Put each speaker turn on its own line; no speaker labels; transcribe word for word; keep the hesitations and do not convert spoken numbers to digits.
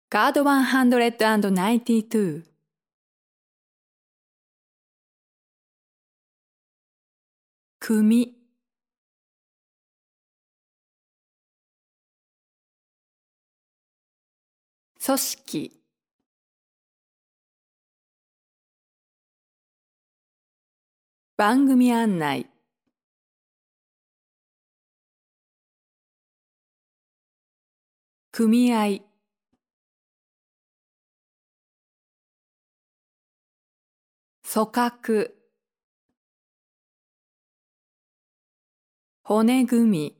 カードワンハンドレッドナインティーツー。組、組織、番組案内、組合、組閣、骨組み、